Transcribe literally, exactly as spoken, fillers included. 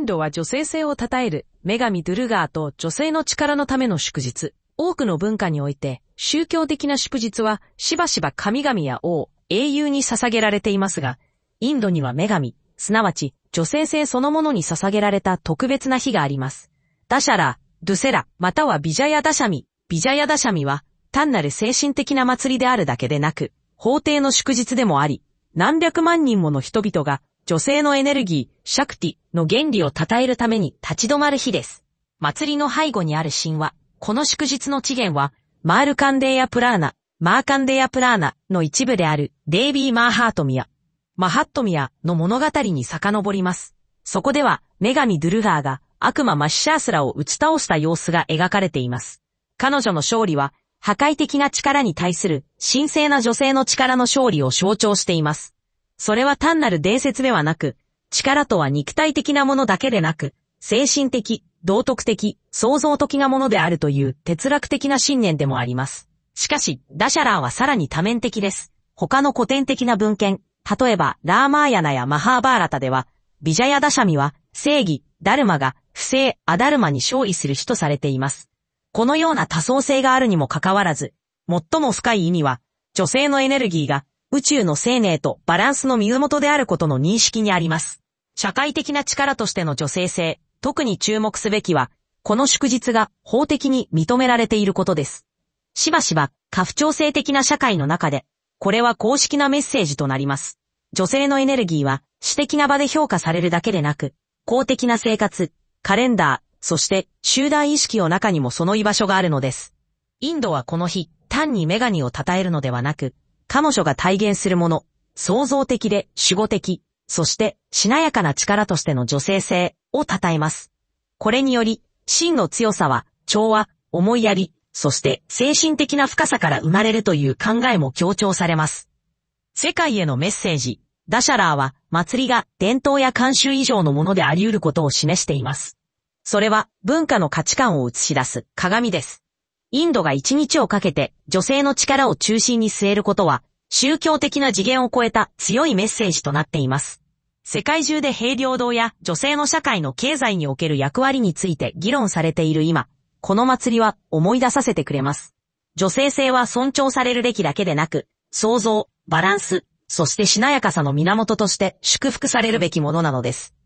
ンドは女性性を称える女神ドゥルガーと女性の力のための祝日。多くの文化において宗教的な祝日はしばしば神々や王、英雄に捧げられていますが、インドには女神、すなわち女性性そのものに捧げられた特別な日があります。ダシャラ、ドゥセラ、またはビジャヤダシャミ。ビジャヤダシャミは単なる精神的な祭りであるだけでなく、法定の祝日でもあり、何百万人もの人々が女性のエネルギー、シャクティの原理を称えるために立ち止まる日です。祭りの背後にある神話、この祝日の起源は、マールカンデーヤプラーナ、マーカンデーヤプラーナの一部であるデイビー・マーハートミア、マハットミアの物語に遡ります。そこでは、女神ドゥルガーが悪魔マシシャースラを打ち倒した様子が描かれています。彼女の勝利は、破壊的な力に対する神聖な女性の力の勝利を象徴しています。それは単なる伝説ではなく、力とは肉体的なものだけでなく、精神的、道徳的、創造的なものであるという哲学的な信念でもあります。しかし、ダシャラーはさらに多面的です。他の古典的な文献、例えば、ラーマーヤナやマハーバーラタでは、ビジャヤダシャミは、正義、ダルマが、不正、アダルマに勝利する日とされています。このような多層性があるにもかかわらず、最も深い意味は、女性のエネルギーが、宇宙の生命とバランスの身元であることの認識にあります。社会的な力としての女性性、特に注目すべきは、この祝日が法的に認められていることです。しばしば、家父長制的な社会の中で、これは公式なメッセージとなります。女性のエネルギーは、私的な場で評価されるだけでなく、公的な生活、カレンダー、そして集団意識の中にもその居場所があるのです。インドはこの日、単に女神を称えるのではなく、彼女が体現するもの、創造的で守護的、そしてしなやかな力としての女性性を称えます。これにより、真の強さは調和、思いやり、そして精神的な深さから生まれるという考えも強調されます。世界へのメッセージ、ダシャラーは祭りが伝統や慣習以上のものであり得ることを示しています。それは文化の価値観を映し出す鏡です。インドが一日をかけて女性の力を中心に据えることは宗教的な次元を超えた強いメッセージとなっています。世界中で平等動や女性の社会の経済における役割について議論されている今、この祭りは思い出させてくれます。女性性は尊重されるべきだけでなく、創造、バランス、そしてしなやかさの源として祝福されるべきものなのです。